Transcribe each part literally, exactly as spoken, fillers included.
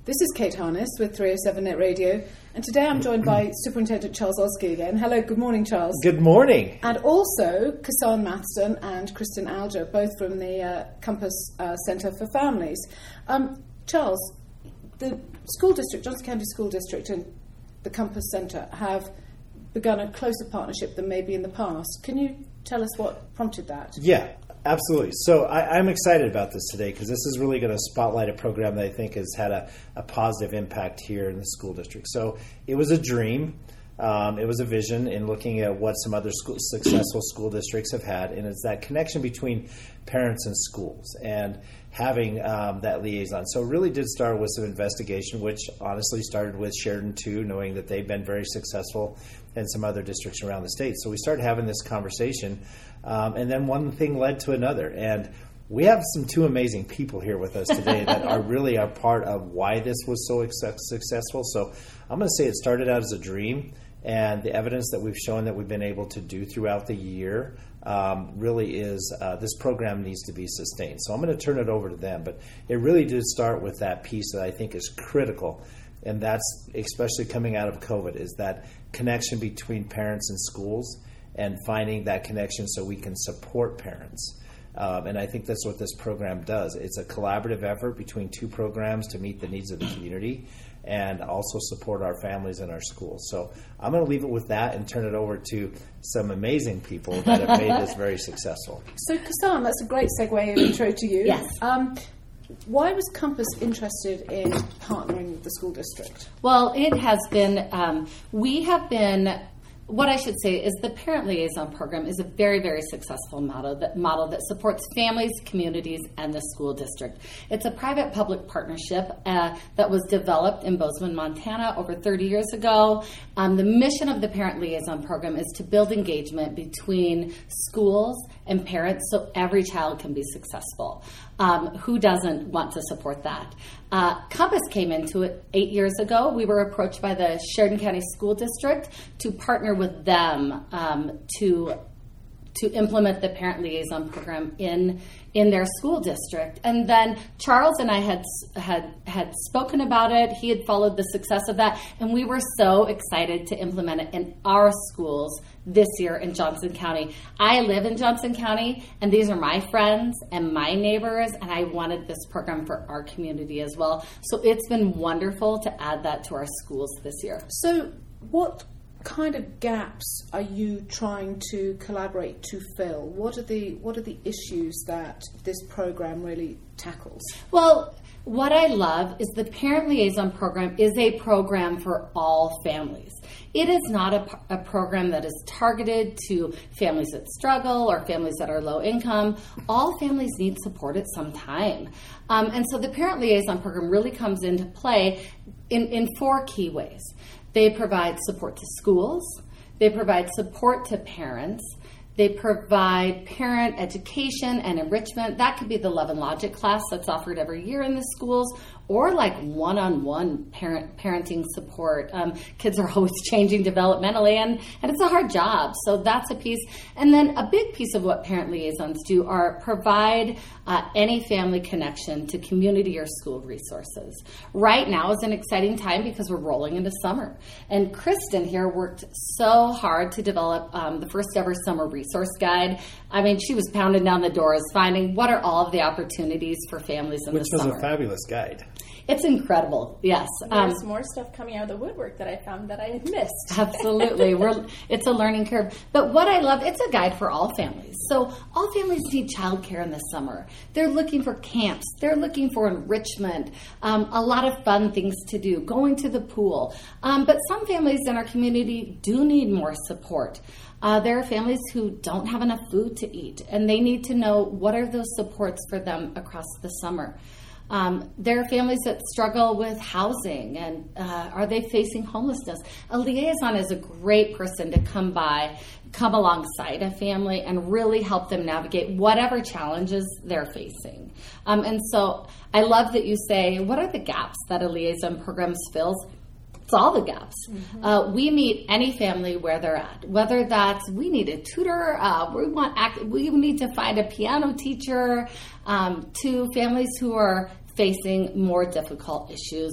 This is Kate Harness with three oh seven Net Radio, and today I'm joined by Superintendent Charles Oskey again. Hello, good morning, Charles. Good morning. And also Kassan Mathston and Kristen Alger, both from the uh, Compass uh, Centre for Families. Um, Charles, the school district, Johnson County School District and the Compass Centre have begun a closer partnership than maybe in the past. Can you tell us what prompted that? Yeah, absolutely. So I, I'm excited about this today because this is really going to spotlight a program that I think has had a, a positive impact here in the school district. So it was a dream. Um, it was a vision in looking at what some other school, successful school districts have had, and it's that connection between parents and schools and having um, that liaison. So it really did start with some investigation, which honestly started with Sheridan too, knowing that they've been very successful in some other districts around the state. So we started having this conversation, um, and then one thing led to another. And we have some two amazing people here with us today that are really a part of why this was so successful. So I'm going to say it started out as a dream, and the evidence that we've shown that we've been able to do throughout the year um, really is uh, this program needs to be sustained. So I'm going to turn it over to them. But it really did start with that piece that I think is critical, and that's especially coming out of COVID, is that connection between parents and schools and finding that connection so we can support parents. Um, and I think that's what this program does. It's a collaborative effort between two programs to meet the needs of the community and also support our families and our schools. So I'm going to leave it with that and turn it over to some amazing people that have made this very successful. So, Kassan, that's a great segue and intro to you. Yes. Um, why was Compass interested in partnering with the school district? Well, it has been, um, we have been, what I should say is the Parent Liaison Program is a very, very successful model that, model that supports families, communities, and the school district. It's a private-public partnership uh, that was developed in Bozeman, Montana over thirty years ago. Um, the mission of the Parent Liaison Program is to build engagement between schools and parents so every child can be successful. Um, who doesn't want to support that? Uh, Compass came into it eight years ago. We were approached by the Sheridan County School District to partner with them um, to to implement the Parent Liaison Program in in their school district. And then Charles and I had had had spoken about it. He had followed the success of that, and we were so excited to implement it in our schools this year in Johnson County. I live in Johnson County, and these are my friends and my neighbors, and I wanted this program for our community as well. So it's been wonderful to add that to our schools this year. So what kind of gaps are you trying to collaborate to fill? What are the what are the issues that this program really tackles? Well, what I love is the Parent Liaison Program is a program for all families. It is not a, a program that is targeted to families that struggle or families that are low income. All families need support at some time. Um, and so the Parent Liaison Program really comes into play in, in four key ways. They provide support to schools. They provide support to parents. They provide parent education and enrichment. That could be the Love and Logic class that's offered every year in the schools, or like one-on-one parent parenting support. Um, kids are always changing developmentally, and, and it's a hard job. So that's a piece. And then a big piece of what parent liaisons do are provide uh, any family connection to community or school resources. Right now is an exciting time because we're rolling into summer. And Kristen here worked so hard to develop um, the first ever summer resource guide. I mean, she was pounding down the doors, finding what are all of the opportunities for families in Which the summer. Which was a fabulous guide. It's incredible, yes. There's Um, more stuff coming out of the woodwork that I found that I had missed. Absolutely. We're, it's a learning curve. But what I love, it's a guide for all families. So all families need childcare in the summer. They're looking for camps. They're looking for enrichment, um, a lot of fun things to do, going to the pool. Um, but some families in our community do need more support. Uh, there are families who don't have enough food to eat, and they need to know what are those supports for them across the summer. Um, there are families that struggle with housing, and uh, are they facing homelessness? A liaison is a great person to come by, come alongside a family, and really help them navigate whatever challenges they're facing. Um, and so I love that you say, what are the gaps that a liaison program fills? It's all the gaps. Mm-hmm. Uh, we meet any family where they're at, whether that's we need a tutor, uh, we want act, we need to find a piano teacher, um, to families who are facing more difficult issues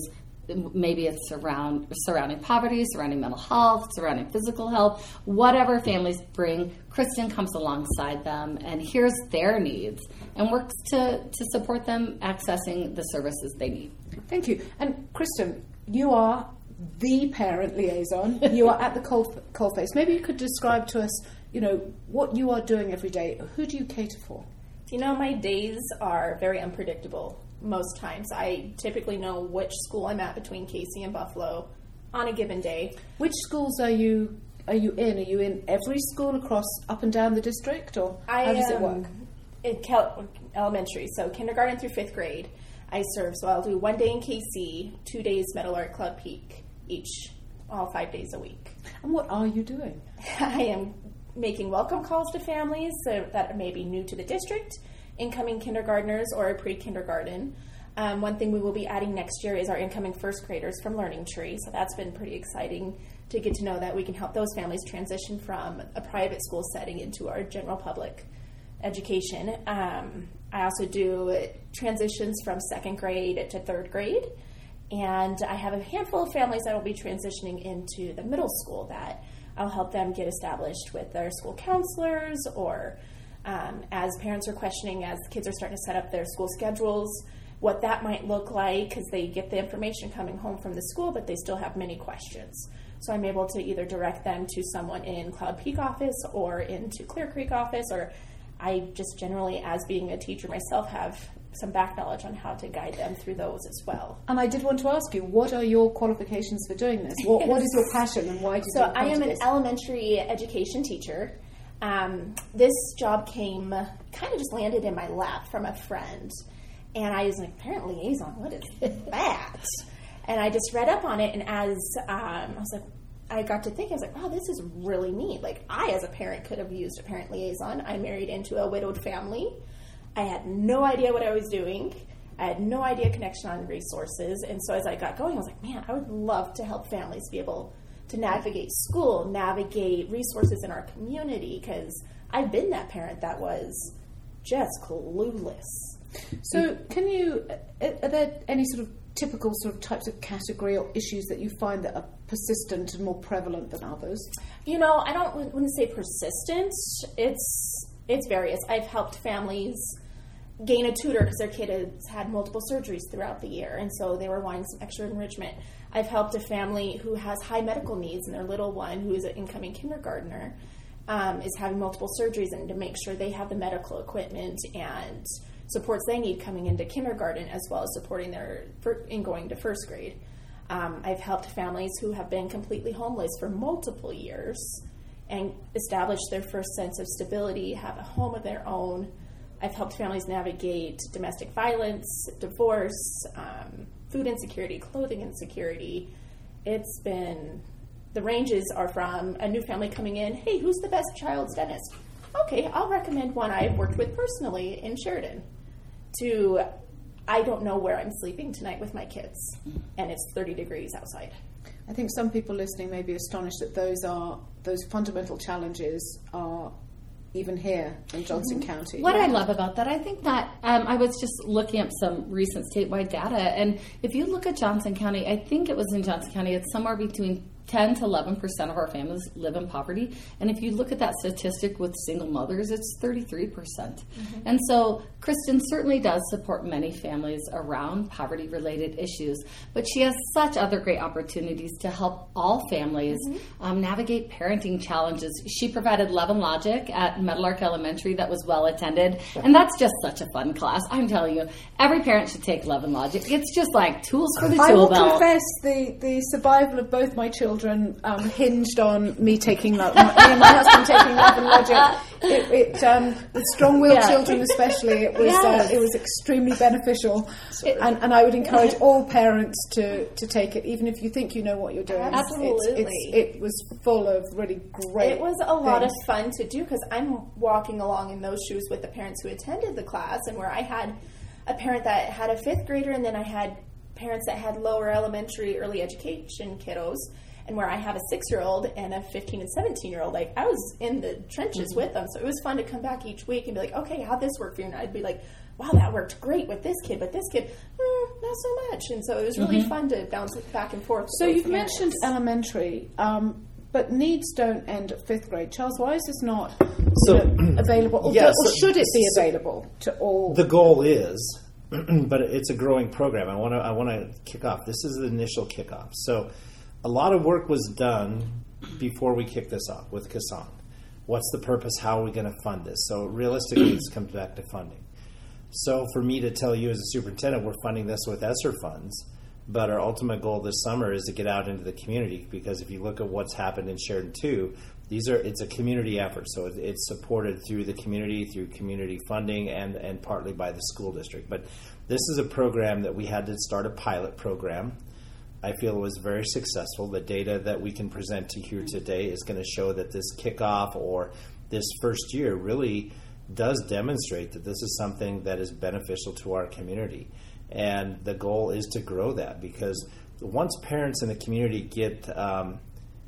maybe it's surround, surrounding poverty, surrounding mental health, surrounding physical health, whatever families bring, Kristen comes alongside them and hears their needs and works to, to support them accessing the services they need. Thank you. And Kristen, you are the parent liaison. You are at the coal, coalface. Maybe you could describe to us, you know, what you are doing every day. Who do you cater for? You know, my days are very unpredictable most times. I typically know which school I'm at between Casey and Buffalo on a given day. Which schools are you are you in? Are you in every school across up and down the district, or I, how does um, it work? In Cal- elementary, so kindergarten through fifth grade, I serve. So I'll do one day in K C, two days Metal Art Club Peak, each, all five days a week. And what are you doing? I am making welcome calls to families that may be new to the district, incoming kindergartners or pre-kindergarten. Um, one thing we will be adding next year is our incoming first graders from Learning Tree. So that's been pretty exciting to get to know that we can help those families transition from a private school setting into our general public education. Um, I also do transitions from second grade to third grade. And I have a handful of families that will be transitioning into the middle school that I'll help them get established with their school counselors, or um, as parents are questioning, as kids are starting to set up their school schedules, what that might look like, because they get the information coming home from the school, but they still have many questions. So I'm able to either direct them to someone in Cloud Peak office or into Clear Creek office, or I just generally, as being a teacher myself, have some back knowledge on how to guide them through those as well. And I did want to ask you, what are your qualifications for doing this? What, what is your passion, and why did so you come I am to an this? elementary education teacher. Um, this job came, kind of just landed in my lap from a friend. And I was like, parent liaison, what is that? And I just read up on it, and as um, I was like, I got to think, I was like, wow, this is really neat. Like, I, as a parent, could have used a parent liaison. I married into a widowed family. I had no idea what I was doing. I had no idea connection on resources. And so as I got going, I was like, man, I would love to help families be able to navigate school, navigate resources in our community, because I've been that parent that was just clueless. So can you, are there any sort of typical sort of types of category or issues that you find that are persistent and more prevalent than others? You know, I don't wouldn't say persistent. It's it's various. I've helped families gain a tutor because their kid has had multiple surgeries throughout the year, and so they were wanting some extra enrichment. I've helped a family who has high medical needs, and their little one, who is an incoming kindergartner, um, is having multiple surgeries, and to make sure they have the medical equipment and supports they need coming into kindergarten, as well as supporting their in going to first grade. Um, I've helped families who have been completely homeless for multiple years and establish their first sense of stability, have a home of their own. I've helped families navigate domestic violence, divorce, um, food insecurity, clothing insecurity. It's been, the ranges are from a new family coming in, hey, who's the best child's dentist? Okay, I'll recommend one I've worked with personally in Sheridan, to I don't know where I'm sleeping tonight with my kids, and it's thirty degrees outside. I think some people listening may be astonished that those are those fundamental challenges are even here in Johnson mm-hmm. County. What I love about that, I think that um, I was just looking up some recent statewide data, and if you look at Johnson County, I think it was in Johnson County, it's somewhere between ten to eleven percent of our families live in poverty. And if you look at that statistic with single mothers, it's thirty-three percent. Mm-hmm. And so Kristen certainly does support many families around poverty-related issues, but she has such other great opportunities to help all families mm-hmm. um, navigate parenting challenges. She provided Love and Logic at Meadowlark Elementary that was well attended, and that's just such a fun class. I'm telling you, every parent should take Love and Logic. It's just like tools for the tool I will belt. confess the, the survival of both my children Um, hinged on me taking love, me and my husband taking Love and Logic. It, it um, with strong-willed Yeah. children, especially, it was Yes. uh, it was extremely beneficial, and, and I would encourage all parents to, to take it, even if you think you know what you're doing. Absolutely, it's, it's, it was full of really great. It was a lot things. of fun to do because I'm walking along in those shoes with the parents who attended the class, and where I had a parent that had a fifth grader, and then I had parents that had lower elementary, early education kiddos. And where I have a six-year-old and a fifteen and seventeen-year-old, like, I was in the trenches mm-hmm. with them. So it was fun to come back each week and be like, okay, how'd this work for you? And I'd be like, wow, that worked great with this kid, but this kid, mm, not so much. And so it was really mm-hmm. fun to bounce back and forth. So you've mentioned elementary, um, but needs don't end at fifth grade. Charles, why is this not so, know, available? Or, yeah, or so, should it be available to all? The goal is, but it's a growing program. I want to I want to kick off. This is the initial kickoff. So a lot of work was done before we kick this off with Kassan. What's the purpose? How are we going to fund this? So realistically, this comes back to funding. So for me to tell you as a superintendent, we're funding this with ESSER funds. But our ultimate goal this summer is to get out into the community, because if you look at what's happened in Sheridan two, these are it's a community effort. So it, it's supported through the community, through community funding, and, and partly by the school district. But this is a program that we had to start a pilot program. I feel it was very successful. The data that we can present to you today is going to show that this kickoff or this first year really does demonstrate that this is something that is beneficial to our community. And the goal is to grow that, because once parents in the community get um,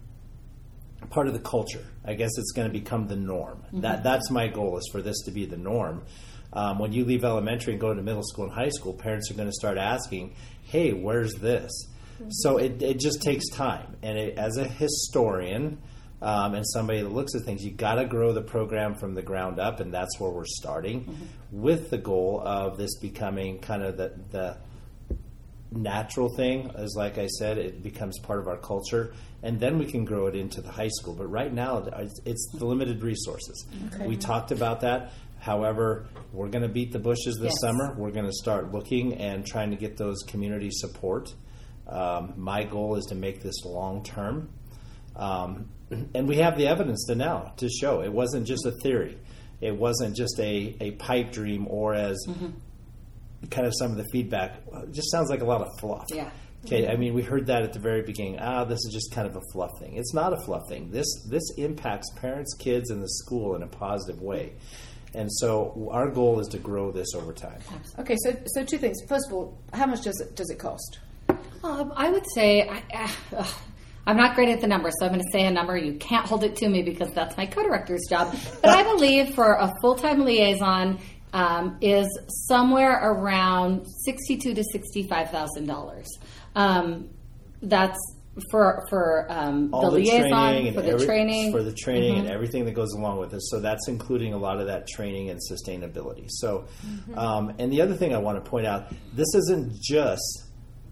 part of the culture, I guess it's going to become the norm. Mm-hmm. That That's my goal, is for this to be the norm. Um, when you leave elementary and go to middle school and high school, parents are going to start asking, hey, where's this? Mm-hmm. So it, it just takes time. And it, as a historian um, and somebody that looks at things, you got to grow the program from the ground up, and that's where we're starting, mm-hmm. with the goal of this becoming kind of the, the natural thing. As like I said, it becomes part of our culture, and then we can grow it into the high school. But right now, it's the limited resources. Okay. We talked about that. However, we're going to beat the bushes this yes. summer. We're going to start looking and trying to get those community support. Um, my goal is to make this long term. Um, and we have the evidence to now to show it wasn't just a theory. It wasn't just a, a pipe dream, or as mm-hmm. kind of some of the feedback, it just sounds like a lot of fluff. Yeah. Okay, I mean, we heard that at the very beginning. Ah, this is just kind of a fluff thing. It's not a fluff thing. This this impacts parents, kids, and the school in a positive way. And so our goal is to grow this over time. Okay, so so two things. First of all, how much does it does it cost? Um, I would say I, uh, I'm not great at the numbers, so I'm going to say a number. You can't hold it to me because that's my co-director's job. But I believe for a full-time liaison um, is somewhere around sixty-two to sixty-five thousand dollars. Um, that's for for um, the, the liaison, for the every, training, for the training, mm-hmm. and everything that goes along with it. So that's including a lot of that training and sustainability. So, mm-hmm. um, and the other thing I want to point out: this isn't just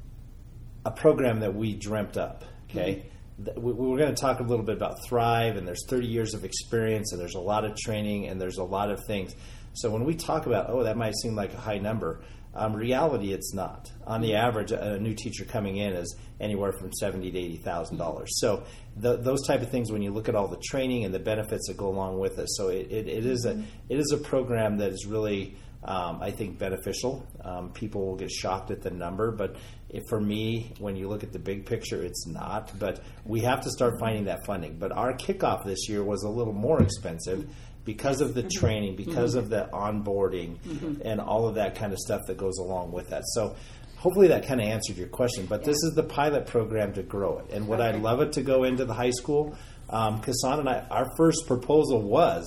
a program that we dreamt up. Okay, mm-hmm. we, we're going to talk a little bit about Thrive, and there's thirty years of experience, and there's a lot of training, and there's a lot of things. So when we talk about, oh, that might seem like a high number. Um, reality, it's not. On the average, a new teacher coming in is anywhere from seventy to eighty thousand dollars. So the, those type of things, when you look at all the training and the benefits that go along with it, so it, it, it is a it is a program that is really, um, I think, beneficial. Um, people will get shocked at the number, but if, for me, when you look at the big picture, it's not. But we have to start finding that funding. But our kickoff this year was a little more expensive, because of the training, because mm-hmm. of the onboarding, mm-hmm. and all of that kind of stuff that goes along with that. So hopefully that kind of answered your question. But yeah. this is the pilot program to grow it. And would okay. I love it to go into the high school? Um, Kassan and I, our first proposal was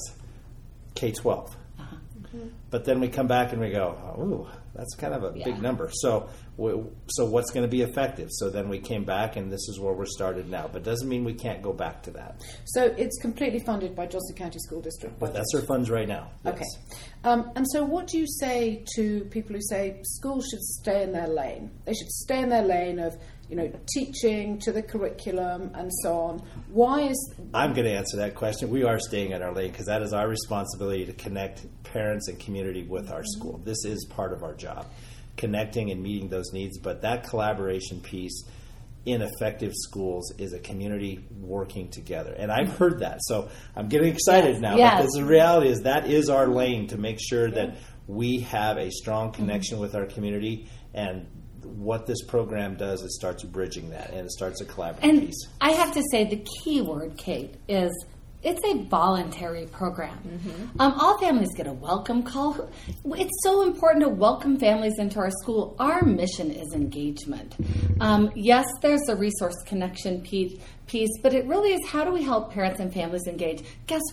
K twelve. Uh-huh. Mm-hmm. But then we come back and we go, ooh, that's kind of a yeah. big number. So we, so what's going to be effective? So then we came back, and this is where we're started now. But doesn't mean we can't go back to that. So it's completely funded by Johnson County School District. But that's our funds right now. Yes. Okay. Um, and so what do you say to people who say schools should stay in their lane? They should stay in their lane of, you know, teaching to the curriculum and so on. Why is... I'm going to answer that question. We are staying in our lane because that is our responsibility to connect parents and community with our mm-hmm. school. This is part of our job, connecting and meeting those needs. But that collaboration piece in effective schools is a community working together. And I've heard that. So I'm getting excited yes. now yes. because the reality is that is our lane, to make sure yeah. that we have a strong connection mm-hmm. with our community. And what this program does, it starts bridging that, and it starts a collaborative and piece. I have to say the key word, Kate, is it's a voluntary program. Mm-hmm. Um, all families get a welcome call. It's so important to welcome families into our school. Our mission is engagement. Um, yes, there's a resource connection piece, piece, but it really is, how do we help parents and families engage? Guess what?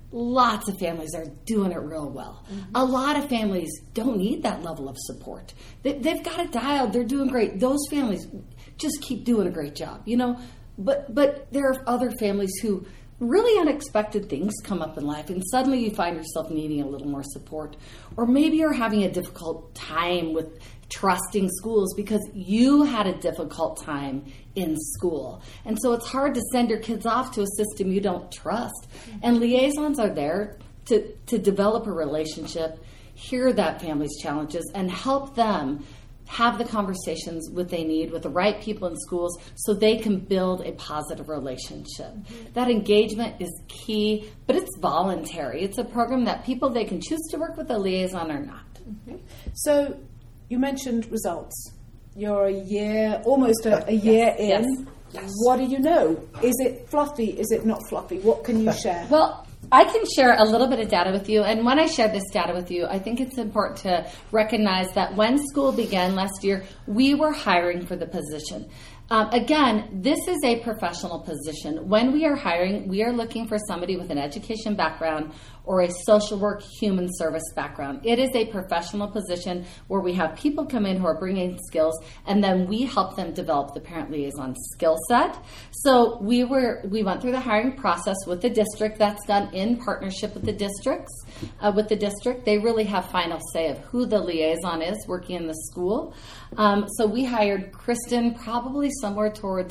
lots of families are doing it real well. Mm-hmm. A lot of families don't need that level of support. They, they've got it dialed. They're doing great. Those families just keep doing a great job, you know. But but there are other families who really unexpected things come up in life, and suddenly you find yourself needing a little more support. Or maybe you're having a difficult time with trusting schools because you had a difficult time in school. And so it's hard to send your kids off to a system you don't trust. And liaisons are there to, to develop a relationship, hear that family's challenges, and help them have the conversations what they need with the right people in schools so they can build a positive relationship. Mm-hmm. That engagement is key, but it's voluntary. It's a program that people, they can choose to work with a liaison or not. Mm-hmm. So you mentioned results. You're a year, almost a, a year yes. in. Yes. Yes. What do you know? Is it fluffy? Is it not fluffy? What can you share? Well, I can share a little bit of data with you, and when I share this data with you, I think it's important to recognize that when school began last year, we were hiring for the position. Um, again, this is a professional position. When we are hiring, we are looking for somebody with an education background or a social work human service background. It is a professional position where we have people come in who are bringing skills, and then we help them develop the parent liaison skill set. So we were we went through the hiring process with the district. That's done in partnership with the districts. Uh, with the district, they really have final say of who the liaison is working in the school. Um, so we hired Kristen probably somewhere towards,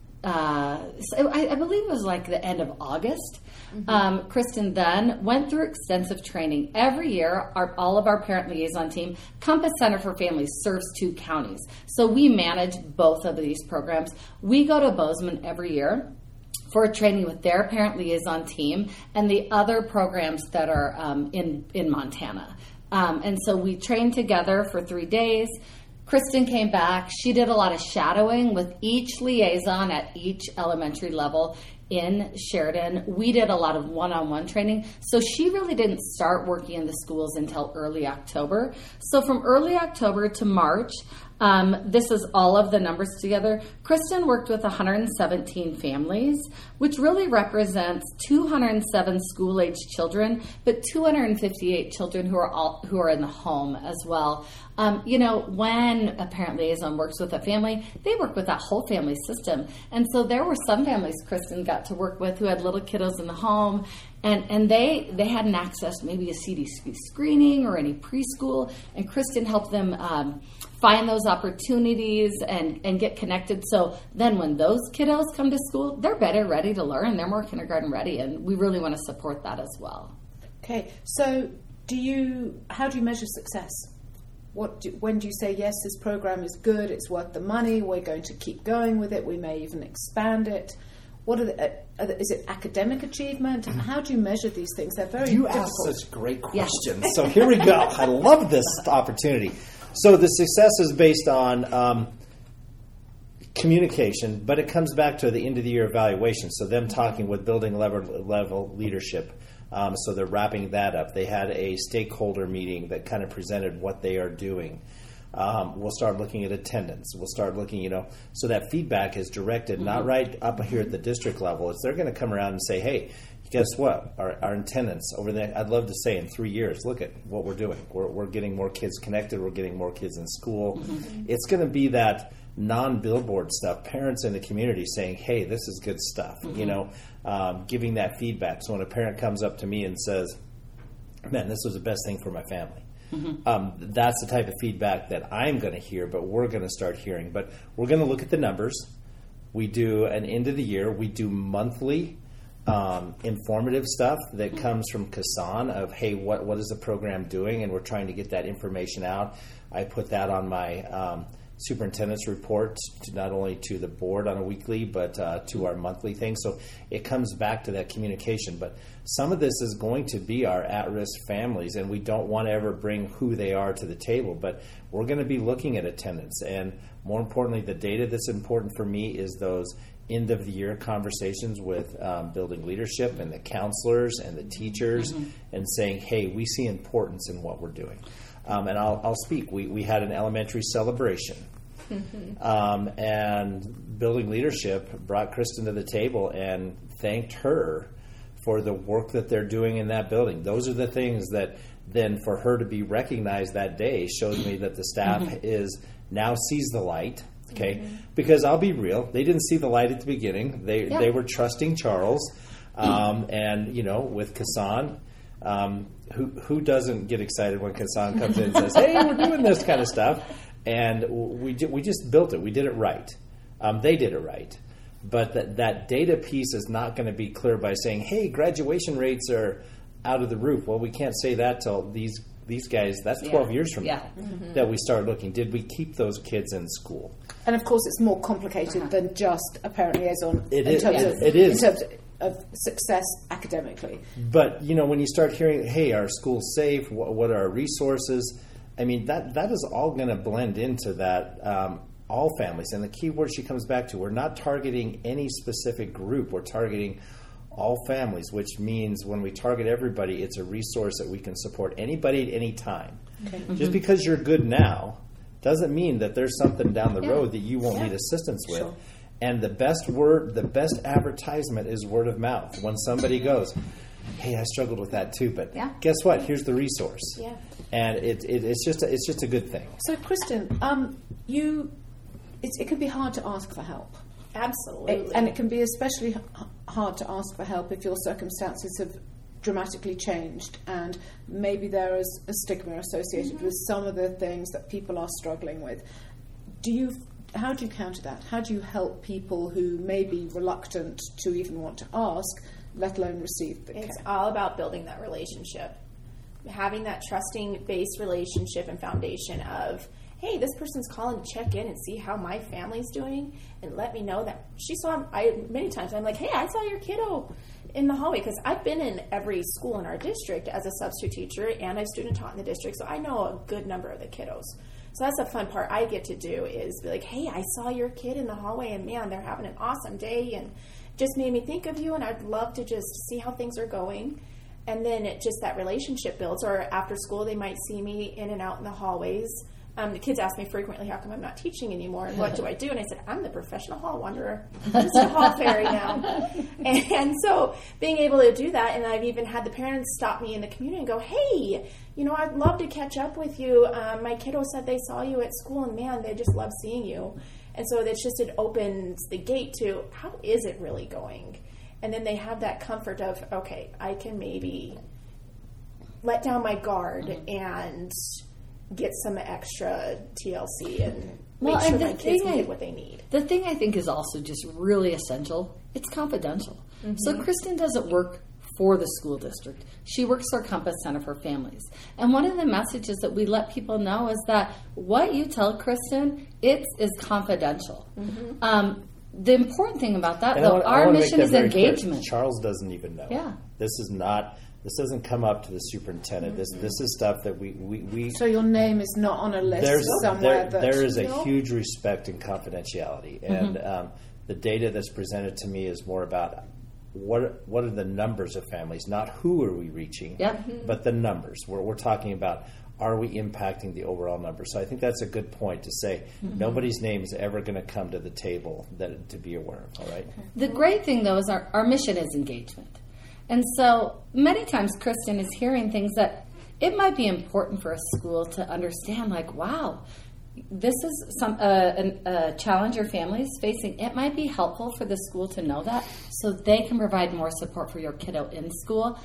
uh, I, I believe it was like the end of August. Mm-hmm. Um, Kristen then went through extensive training. Every year, our, all of our parent liaison team, Compass Center for Families serves two counties. So we manage both of these programs. We go to Bozeman every year for training with their parent liaison team and the other programs that are um, in, in Montana. Um, and so we trained together for three days. Kristen came back. She did a lot of shadowing with each liaison at each elementary level in Sheridan. We did a lot of one-on-one training. So she really didn't start working in the schools until early October. So from early October to March, um, this is all of the numbers together. Kristen worked with one hundred seventeen families, which really represents two hundred seven school-aged children, but two hundred fifty-eight children who are all who are in the home as well. Um, you know, when a parent liaison works with a family, they work with that whole family system. And so there were some families Kristen got to work with who had little kiddos in the home, and, and they, they hadn't accessed maybe a C D C screening or any preschool, and Kristen helped them um, find those opportunities and, and get connected. So then when those kiddos come to school, they're better ready to learn. They're more kindergarten ready, and we really want to support that as well. Okay, so do you? How do you measure success? What do, when do you say, yes, this program is good, it's worth the money, we're going to keep going with it, we may even expand it? What are the, are the, is it academic achievement? How do you measure these things? They're very you difficult. You ask such great questions. Yes. So here we go. I love this opportunity. So the success is based on um, communication, but it comes back to the end of the year evaluation. So them talking with building level, level leadership. Um, so they're wrapping that up. They had a stakeholder meeting that kind of presented what they are doing. Um, we'll start looking at attendance. We'll start looking, you know, so that feedback is directed, mm-hmm. not right up here at the district level. It's they're going to come around and say, hey, guess what? Our, our attendance over there, I'd love to say in three years, look at what we're doing. We're, we're getting more kids connected. We're getting more kids in school. Mm-hmm. It's going to be that non-billboard stuff, parents in the community saying, hey, this is good stuff, mm-hmm. you know, um, giving that feedback. So when a parent comes up to me and says, man, this was the best thing for my family, mm-hmm. um, that's the type of feedback that I'm going to hear, but we're going to start hearing. But we're going to look at the numbers. We do an end of the year. We do monthly um, informative stuff that mm-hmm. comes from Kassan of, hey, what what is the program doing? And we're trying to get that information out. I put that on my um, superintendent's report, to not only to the board on a weekly, but uh, to our monthly thing. So it comes back to that communication. But some of this is going to be our at-risk families, and we don't want to ever bring who they are to the table. But we're going to be looking at attendance. And more importantly, the data that's important for me is those end-of-the-year conversations with um, building leadership and the counselors and the teachers mm-hmm. and saying, hey, we see importance in what we're doing. Um, and I'll, I'll speak. We we had an elementary celebration, mm-hmm. um, and building leadership brought Kristen to the table and thanked her for the work that they're doing in that building. Those are the things that then for her to be recognized that day shows me that the staff mm-hmm. is now sees the light. Okay, mm-hmm. because I'll be real, they didn't see the light at the beginning. They yeah. they were trusting Charles, um, and you know, with Kassan, um, who who doesn't get excited when Kassan comes in and says, "Hey, we're doing this kind of stuff," and we we just built it. We did it right. Um, they did it right, but that that data piece is not going to be clear by saying, "Hey, graduation rates are out of the roof." Well, we can't say that till these. These guys, that's twelve yeah. years from yeah. now mm-hmm. that we start looking. Did we keep those kids in school? And of course, it's more complicated uh-huh. than just a parent liaison it in is, terms it, of it is. in terms of success academically. But you know, when you start hearing, "Hey, our school's safe. What, what are our resources?" I mean, that that is all going to blend into that. Um, all families, and the key word she comes back to: we're not targeting any specific group. We're targeting all families, which means when we target everybody, it's a resource that we can support anybody at any time. Okay. Mm-hmm. Just because you're good now doesn't mean that there's something down the yeah. road that you won't yeah. need assistance with. Sure. And the best word, the best advertisement is word of mouth. When somebody goes, "Hey, I struggled with that too, but yeah. guess what? Here's the resource." Yeah. And it, it, it's just a, it's just a good thing. So, Kristen, um, you, it's, it can be hard to ask for help. Absolutely. It, and it can be especially h- hard to ask for help if your circumstances have dramatically changed and maybe there is a stigma associated mm-hmm. with some of the things that people are struggling with. Do you, how do you counter that? How do you help people who may be reluctant to even want to ask, let alone receive the care? It's all about building that relationship. Having that trusting based relationship and foundation of, hey, this person's calling to check in and see how my family's doing and let me know that she saw, I many times I'm like, hey, I saw your kiddo in the hallway, because I've been in every school in our district as a substitute teacher and I've student taught in the district, so I know a good number of the kiddos. So that's the fun part I get to do is be like, hey, I saw your kid in the hallway and man, they're having an awesome day and just made me think of you and I'd love to just see how things are going. And then it just that relationship builds, or after school they might see me in and out in the hallways. Um, the kids ask me frequently, how come I'm not teaching anymore, and what do I do? And I said, I'm the professional hall wanderer. I'm just a hall fairy now. And, and so being able to do that, and I've even had the parents stop me in the community and go, hey, you know, I'd love to catch up with you. Um, my kiddo said they saw you at school, and man, they just love seeing you. And so it's just, it opens the gate to, how is it really going? And then they have that comfort of, okay, I can maybe let down my guard mm-hmm. and get some extra T L C and make well, sure and my kids can get what they need. The thing I think is also just really essential, it's confidential. Mm-hmm. So Kristen doesn't work for the school district. She works for Compass Center for Families. And one of the messages that we let people know is that what you tell Kristen, it is confidential. Mm-hmm. Um, the important thing about that, and though, want, our mission is engagement. Clear. Charles doesn't even know. Yeah. This is not... This doesn't come up to the superintendent. This this is stuff that we... we, we so your name is not on a list there's, somewhere? There, that, there is a no? huge respect and confidentiality. And mm-hmm. um, the data that's presented to me is more about what what are the numbers of families, not who are we reaching, yep. mm-hmm. but the numbers. We're, we're talking about, are we impacting the overall number? So I think that's a good point to say mm-hmm. nobody's name is ever going to come to the table that to be aware of, all right? The great thing, though, is our, our mission is engagement. And so many times Kristen is hearing things that it might be important for a school to understand, like, wow, this is some uh, an, a challenge your family is facing. It might be helpful for the school to know that so they can provide more support for your kiddo in school.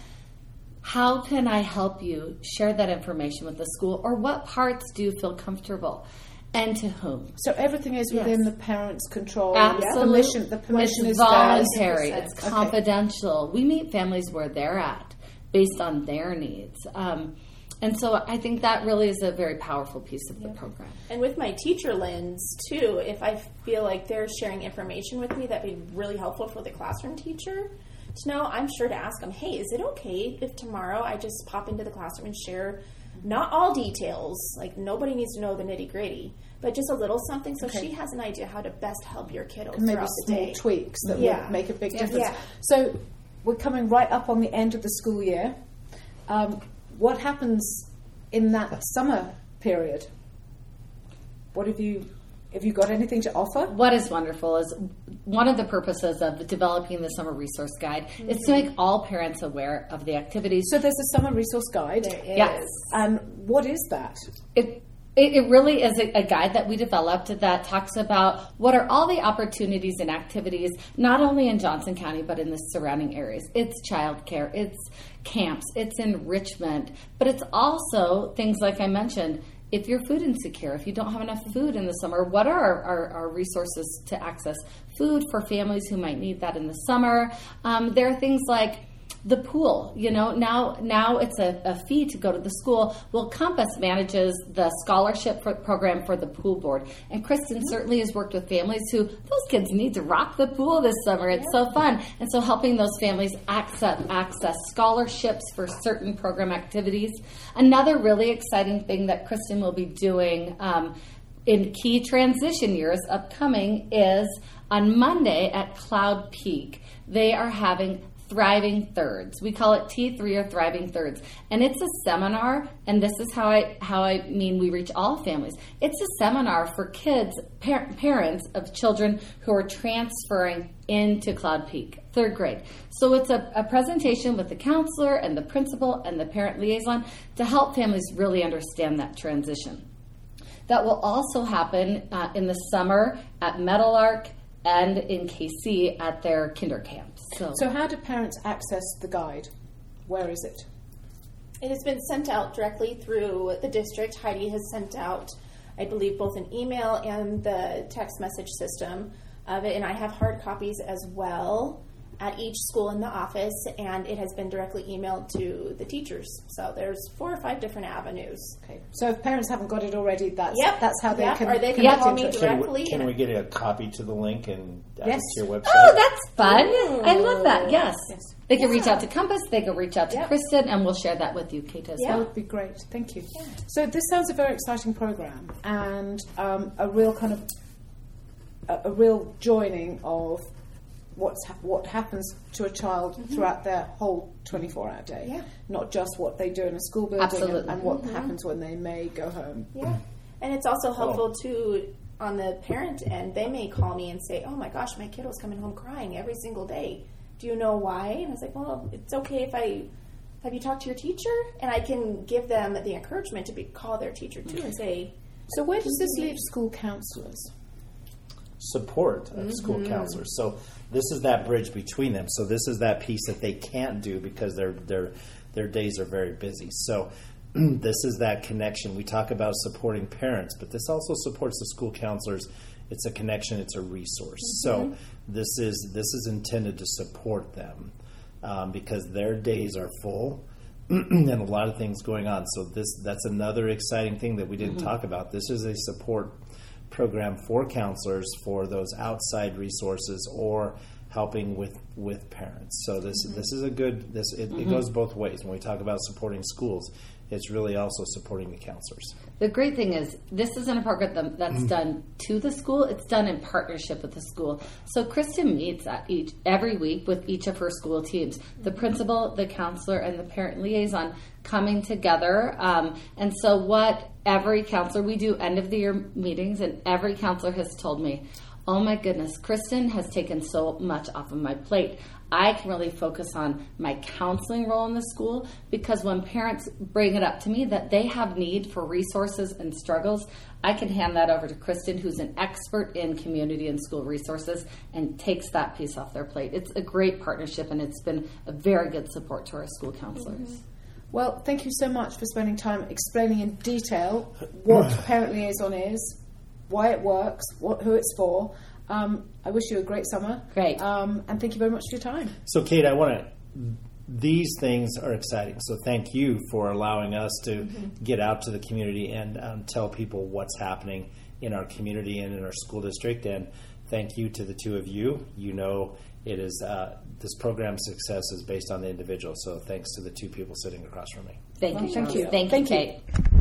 How can I help you share that information with the school, or what parts do you feel comfortable? And to whom? So everything is within yes. the parents' control. Absolutely. The permission, the permission it's is voluntary. Theirs. It's confidential. Okay. We meet families where they're at based on their needs. Um, and so I think that really is a very powerful piece of the yep. program. And with my teacher lens, too, if I feel like they're sharing information with me that'd be really helpful for the classroom teacher to know, I'm sure to ask them, hey, is it okay if tomorrow I just pop into the classroom and share not all details, like nobody needs to know the nitty-gritty, but just a little something so okay. she has an idea how to best help your kiddo maybe throughout the small day. tweaks that yeah. would make a big yeah. difference. Yeah. So we're coming right up on the end of the school year. Um, what happens in that summer period? What have you have you got anything to offer? What is wonderful is one of the purposes of developing the Summer Resource Guide mm-hmm. is to make all parents aware of the activities. So there's a Summer Resource Guide. There is. Yes. And what is that? It It, it really is a, a guide that we developed that talks about what are all the opportunities and activities, not only in Johnson County, but in the surrounding areas. It's childcare, it's camps, it's enrichment, but it's also things like I mentioned. If you're food insecure, if you don't have enough food in the summer, what are our, our, our resources to access food for families who might need that in the summer? Um, there are things like the pool, you know, now now it's a, a fee to go to the school. Well, Compass manages the scholarship for, program for the pool board. And Kristen mm-hmm. certainly has worked with families who, those kids need to rock the pool this summer. It's yeah. so fun. And so helping those families access, access scholarships for certain program activities. Another really exciting thing that Kristen will be doing um, in key transition years upcoming is on Monday at Cloud Peak. They are having Thriving Thirds. We call it T three or Thriving Thirds. And it's a seminar, and this is how I how I mean we reach all families. It's a seminar for kids, par- parents of children who are transferring into Cloud Peak, third grade. So it's a, a presentation with the counselor and the principal and the parent liaison to help families really understand that transition. That will also happen uh, in the summer at Meadowlark and in K C at their kinder camps. So. so how do parents access the guide? Where is it? It has been sent out directly through the district. Heidi has sent out, I believe, both an email and the text message system of it, and I have hard copies as well at each school in the office, and it has been directly emailed to the teachers. So there's four or five different avenues. Okay. So if parents haven't got it already, that's yep. that's how they yep. can. Or they can connect call me into it. directly. Can we, can we get a copy to the link and add Yes. it to your website? Oh, that's fun. Ooh. I love that. Yes. Yes. They can Yeah. reach out to Compass. They can reach out to Yep. Kristen, and we'll share that with you, Kate, as Yeah. That well. would be great. Thank you. Yeah. So this sounds a very exciting program and um, a real kind of a, a real joining of what's ha- what happens to a child mm-hmm. throughout their whole twenty-four hour day. Yeah. Not just what they do in a school building Absolutely. and, and what Mm-hmm. happens when they may go home. Yeah. And it's also helpful, too, on the parent end. They may call me and say, oh, my gosh, my kiddo's coming home crying every single day. Do you know why? And I was like, well, it's okay if I... Have you talked to your teacher? And I can give them the encouragement to be, call their teacher, too, and say... So where does this leave school counsellors? Support of Mm-hmm. school counselors. So this is that bridge between them. So this is that piece that they can't do because their their their days are very busy. So this is that connection. We talk about supporting parents, but this also supports the school counselors. It's a connection. It's a resource. Mm-hmm. So this is this is intended to support them um, because their days are full and a lot of things going on. So this that's another exciting thing that we didn't mm-hmm. talk about. This is a support program for counselors for those outside resources or helping with, with parents. So this mm-hmm. this is a good this it, mm-hmm. it goes both ways. When we talk about supporting schools, it's really also supporting the counselors. The great thing is this isn't a program that's mm-hmm. done to the school, it's done in partnership with the school. So Kristen meets at each every week with each of her school teams, the principal, the counselor, and the parent liaison coming together. Um, and so what every counselor, we do end of the year meetings, and every counselor has told me, oh my goodness, Kristen has taken so much off of my plate. I can really focus on my counseling role in the school because when parents bring it up to me that they have need for resources and struggles, I can hand that over to Kristen, who's an expert in community and school resources, and takes that piece off their plate. It's a great partnership, and it's been a very good support to our school counselors. Mm-hmm. Well, thank you so much for spending time explaining in detail what Parent Liaison is, why it works, what, who it's for. Um, I wish you a great summer. Great. Um, and thank you very much for your time. So, Kate, I want to... These things are exciting. So thank you for allowing us to mm-hmm. get out to the community and um, tell people what's happening in our community and in our school district. And thank you to the two of you. You know, it is uh, this program's success is based on the individual. So thanks to the two people sitting across from me. Thank you. Well, thank you. Thank, thank you, you. Kate.